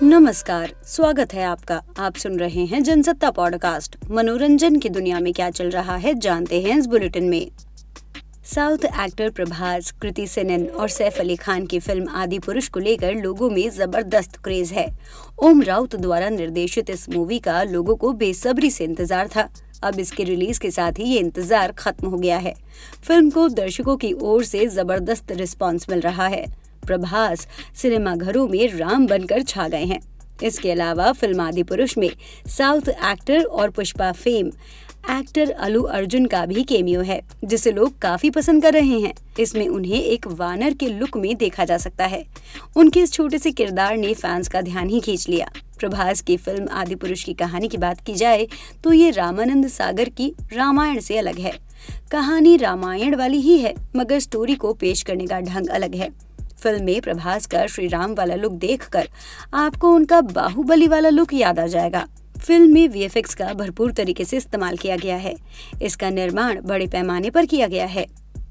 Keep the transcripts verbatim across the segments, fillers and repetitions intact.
नमस्कार, स्वागत है आपका। आप सुन रहे हैं जनसत्ता पॉडकास्ट। मनोरंजन की दुनिया में क्या चल रहा है जानते हैं इस बुलेटिन में। साउथ एक्टर प्रभास, कृति सेनन और सैफ अली खान की फिल्म आदिपुरुष को लेकर लोगों में जबरदस्त क्रेज है। ओम राउत द्वारा निर्देशित इस मूवी का लोगों को बेसब्री से इंतजार था। अब इसके रिलीज के साथ ही ये इंतजार खत्म हो गया है। फिल्म को दर्शकों की ओर से जबरदस्त रिस्पांस मिल रहा है। प्रभास सिनेमाघरों में राम बनकर छा गए हैं। इसके अलावा फिल्म आदिपुरुष में साउथ एक्टर और पुष्पा फेम एक्टर अल्लू अर्जुन का भी केमियो है, जिसे लोग काफी पसंद कर रहे हैं। इसमें उन्हें एक वानर के लुक में देखा जा सकता है। उनके इस छोटे से किरदार ने फैंस का ध्यान ही खींच लिया। प्रभास की फिल्म आदिपुरुष की कहानी की बात की जाए तो ये रामानंद सागर की रामायण से अलग है। कहानी रामायण वाली ही है, मगर स्टोरी को पेश करने का ढंग अलग है। फिल्म में प्रभास का श्री राम वाला लुक देखकर आपको उनका बाहुबली वाला लुक याद आ जाएगा। फिल्म में वी एफ एक्स का भरपूर तरीके से इस्तेमाल किया गया है। इसका निर्माण बड़े पैमाने पर किया गया है।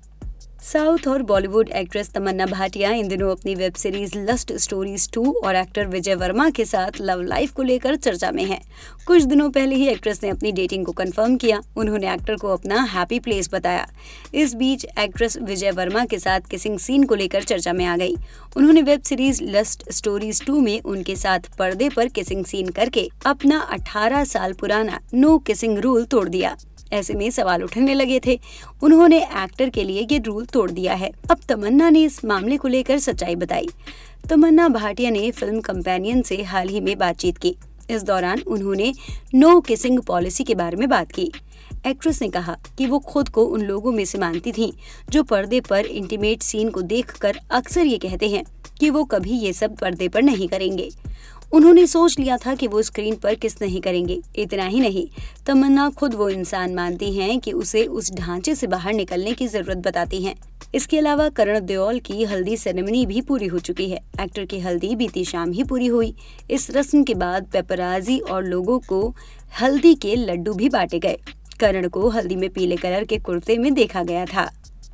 साउथ और बॉलीवुड एक्ट्रेस तमन्ना भाटिया इन दिनों अपनी web series lust stories two और एक्टर विजय वर्मा के साथ लव लाइफ को लेकर चर्चा में हैं। कुछ दिनों पहले ही एक्ट्रेस ने अपनी डेटिंग को कंफर्म किया। उन्होंने एक्टर को अपना हैप्पी प्लेस बताया। इस बीच एक्ट्रेस विजय वर्मा के साथ किसिंग सीन को लेकर चर्चा में आ गई। उन्होंने web series lust stories two में उनके साथ पर्दे पर किसिंग सीन करके अपना अठारह साल पुराना नो किसिंग रूल तोड़ दिया। ऐसे में सवाल उठने लगे थे। उन्होंने एक्टर के लिए ये रूल तोड़ दिया है। अब तमन्ना ने इस मामले को लेकर सच्चाई बताई। तमन्ना भाटिया ने फिल्म कंपेनियन से हाल ही में बातचीत की। इस दौरान उन्होंने नो किसिंग पॉलिसी के बारे में बात की। एक्ट्रेस ने कहा कि वो खुद को उन लोगों में से मानती थीं जो पर्दे पर इंटीमेट सीन को देखकर अक्सर ये कहते हैं कि वो कभी ये सब पर्दे पर नहीं करेंगे। उन्होंने सोच लिया था कि वो स्क्रीन पर किस नहीं करेंगे। इतना ही नहीं, तमन्ना खुद वो इंसान मानती हैं कि उसे उस ढांचे से बाहर निकलने की जरूरत बताती हैं। इसके अलावा करण देओल की हल्दी सेरेमनी भी पूरी हो चुकी है। एक्टर की हल्दी बीती शाम ही पूरी हुई। इस रस्म के बाद पेपराजी और लोगों को हल्दी के लड्डू भी बांटे गए। करण को हल्दी में पीले कलर के कुर्ते में देखा गया था।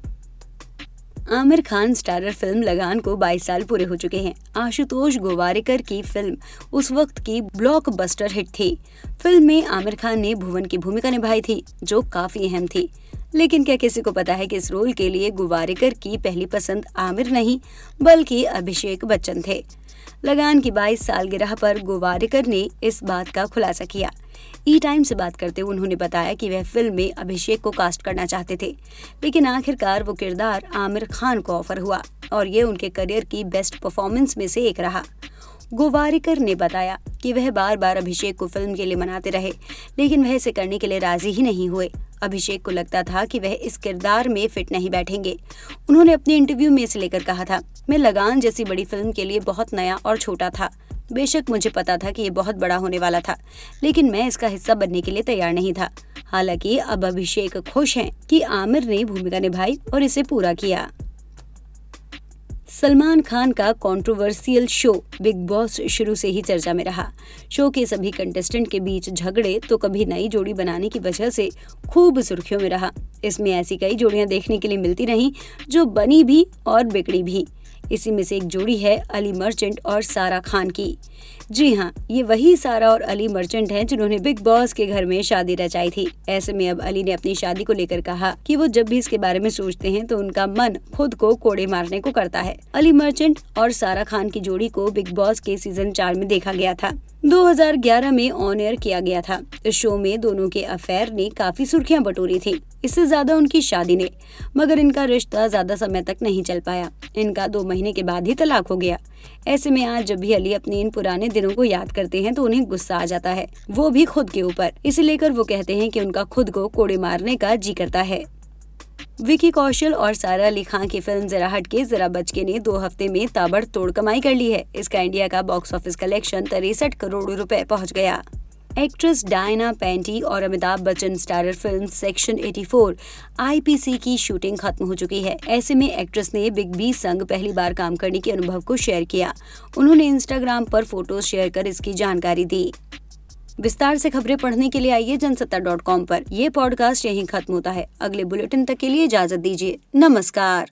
आमिर खान स्टारर फिल्म लगान को बाईस साल पूरे हो चुके हैं। आशुतोष गोवारिकर की फिल्म उस वक्त की ब्लॉकबस्टर हिट थी। फिल्म में आमिर खान ने भुवन की भूमिका निभाई थी, जो काफी अहम थी। लेकिन क्या किसी को पता है कि इस रोल के लिए गोवारिकर की पहली पसंद आमिर नहीं बल्कि अभिषेक बच्चन थे। लगान की बाईस सालगिरह पर गोवारिकर ने इस बात का खुलासा किया। ई टाइम से बात करते हुए उन्होंने बताया कि वह फिल्म में अभिषेक को कास्ट करना चाहते थे, लेकिन आखिरकार वो किरदार आमिर खान को ऑफर हुआ और ये उनके करियर की बेस्ट परफॉर्मेंस में से एक रहा। गोवारिकर ने बताया कि वह बार बार अभिषेक को फिल्म के लिए मनाते रहे, लेकिन वह इसे करने के लिए राजी ही नहीं हुए। अभिषेक को लगता था कि वह इस किरदार में फिट नहीं बैठेंगे। उन्होंने अपने इंटरव्यू में इसे लेकर कहा था, मैं लगान जैसी बड़ी फिल्म के लिए बहुत नया और छोटा था। बेशक मुझे पता था कि ये बहुत बड़ा होने वाला था, लेकिन मैं इसका हिस्सा बनने के लिए तैयार नहीं था। हालांकि अब अभिषेक खुश हैं कि आमिर ने भूमिका निभाई और इसे पूरा किया। सलमान खान का कंट्रोवर्शियल शो बिग बॉस शुरू से ही चर्चा में रहा। शो के सभी कंटेस्टेंट के बीच झगड़े तो कभी नई जोड़ी बनाने की वजह से खूब सुर्खियों में रहा। इसमें ऐसी कई जोड़ियां देखने के लिए मिलती रहीं जो बनी भी और बिगड़ी भी। इसी में से एक जोड़ी है अली मर्चेंट और सारा खान की। जी हाँ, ये वही सारा और अली मर्चेंट हैं जिन्होंने बिग बॉस के घर में शादी रचाई थी। ऐसे में अब अली ने अपनी शादी को लेकर कहा कि वो जब भी इसके बारे में सोचते हैं तो उनका मन खुद को कोड़े मारने को करता है। अली मर्चेंट और सारा खान की जोड़ी को बिग बॉस के सीजन चार में देखा गया था। दो हज़ार ग्यारह में ऑन एयर किया गया था। इस शो में दोनों के अफेयर ने काफी सुर्खियां बटोरी थी, इससे ज्यादा उनकी शादी ने। मगर इनका रिश्ता ज्यादा समय तक नहीं चल पाया। इनका दो महीने के बाद ही तलाक हो गया। ऐसे में आज जब भी अली अपने इन पुराने दिनों को याद करते हैं तो उन्हें गुस्सा आ जाता है, वो भी खुद के ऊपर। इसे लेकर वो कहते हैं कि उनका खुद को कोड़े मारने का जी करता है। विकी कौशल और सारा अली खान की फिल्म जरा हटके जरा बचके ने दो हफ्ते में ताबड़तोड़ कमाई कर ली है। इसका इंडिया का बॉक्स ऑफिस कलेक्शन तिरसठ करोड़ रुपए पहुंच गया। एक्ट्रेस डायना पेंटी और Amitabh Bachchan starrer film section चौरासी आई पी सी की शूटिंग खत्म हो चुकी है। ऐसे में एक्ट्रेस ने बिग बी संग पहली बार काम करने के अनुभव को शेयर किया। उन्होंने इंस्टाग्राम पर फोटोज शेयर कर इसकी जानकारी दी। विस्तार से खबरें पढ़ने के लिए आइए जनसत्ता डॉट कॉम पर। यह पॉडकास्ट यहीं खत्म होता है। अगले बुलेटिन तक के लिए इजाजत दीजिए। नमस्कार।